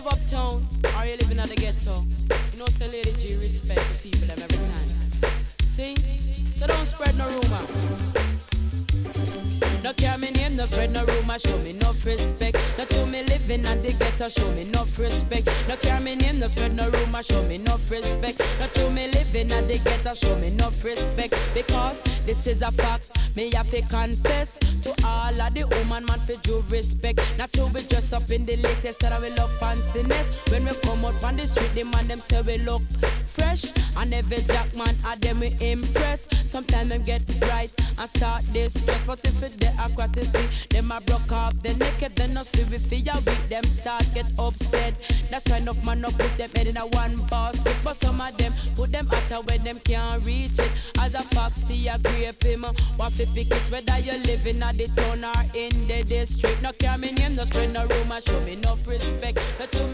live uptown or you living at the ghetto, you know, say Lady G respect the people them every time. See? So don't spread no rumor. No care me name, no spread no rumor, show me no respect. No to me living at the ghetto, show me no respect. No care me name, no spread no rumor, show me no respect. No to me living at the ghetto, show me no respect. Because this is a fact, me have to confess to all of the woman man for due respect. Not to be dressed up in the latest and we love fanciness. When we come out on the street, the man them say we look fresh. And every jack man at them we impress. Sometimes them get right and start this stress. But if it they aqua to see, them a broke off the naked, then no see we feel weak, them start get upset. That's why enough man no put them head in a one basket. But some of them put them hotter when them can't reach it. As a foxy a grape him, want to pick it whether you living at the town or in the district. No care me name, no spread no rumor, show me no respect. No to